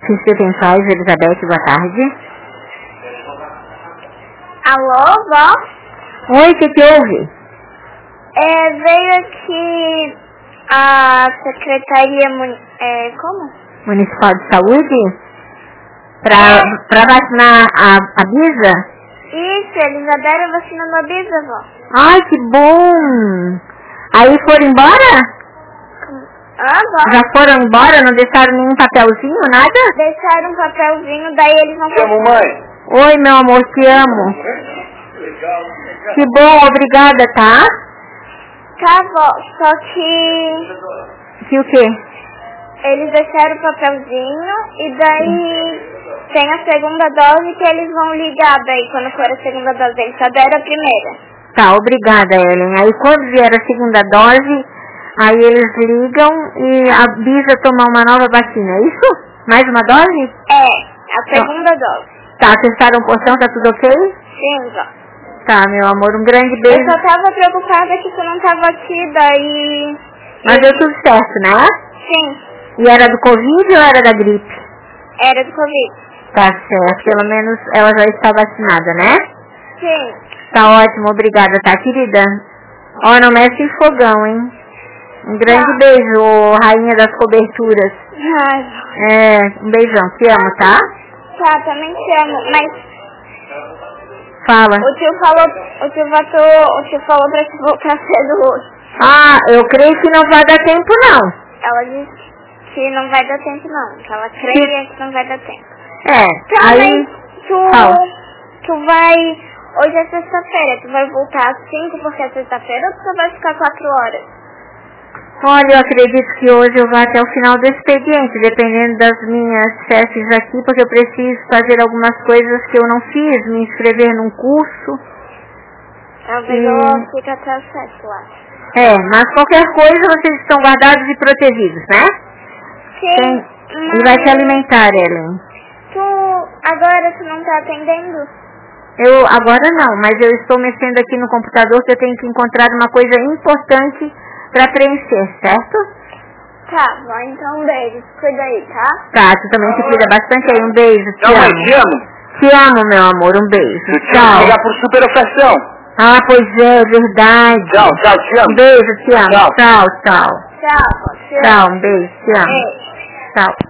Benefício de Atenções, Elizabeth, boa tarde. Alô, vó? Oi, o que houve? Veio aqui a Secretaria Municipal de Saúde? Pra vacinar a Bisa? Isso, eles aderam vacinando a Bisa, vó. Ai, que bom! Aí foram embora? Vó? Já foram embora? Não deixaram nenhum papelzinho, nada? Deixaram um papelzinho, daí eles vão... Te amo, mãe. Oi, meu amor, te amo. Que bom, obrigada, tá? Tá, vó, só que... Que o quê? Eles deixaram o papelzinho e daí tem a segunda dose que eles vão ligar daí quando for a segunda dose. Eles só deram a primeira. Tá, obrigada, Ellen. Aí quando vier a segunda dose, aí eles ligam e a Bisa tomar uma nova vacina, é isso? Mais uma dose? A segunda dose. Tá, testaram o portão, tá tudo ok? Sim, vó. Tá, meu amor, um grande beijo. Eu só tava preocupada que tu não tava aqui, daí... Mas deu tudo certo, né? Sim, E era do Covid ou era da gripe? era do Covid. Tá certo, pelo menos ela já está vacinada, né? Sim. Tá ótimo, obrigada, tá, querida? Ó, não mexe em fogão, hein? Um grande beijo, rainha das coberturas. Ai, Um beijão, te amo, tá? tá, também te amo, mas... Fala. O tio falou pra te voltar cedo hoje. Ah, eu creio que não vai dar tempo, não. Ela disse que não vai dar tempo, não. Que ela creia que não vai dar tempo. Aí... Tu vai... Hoje é sexta-feira, tu vai voltar às 5 porque é sexta-feira ou tu só vai ficar 4 horas? Olha, eu acredito que hoje eu vou até o final do expediente, dependendo das minhas chefes aqui, porque eu preciso fazer algumas coisas que eu não fiz, me inscrever num curso. Talvez eu fique até às 7 lá. Mas qualquer coisa vocês estão guardados e protegidos, né? Sim. E vai se alimentar, Ellen. Agora tu não tá atendendo? Eu agora não, mas eu estou mexendo aqui no computador que eu tenho que encontrar uma coisa importante para preencher, certo? Tá, bom, então um beijo. Cuida aí, tá? Tá, tu também se cuida bastante aí. Um beijo, te amo. Te amo. Te amo, meu amor, um beijo. Eu Tchau. te ligar por super oferção. Ah, pois é, verdade. Tchau, te amo. Um beijo, te amo. Tchau. Tchau. Tchau, te amo. Tchau, um beijo, te amo. Beijo. Tchau.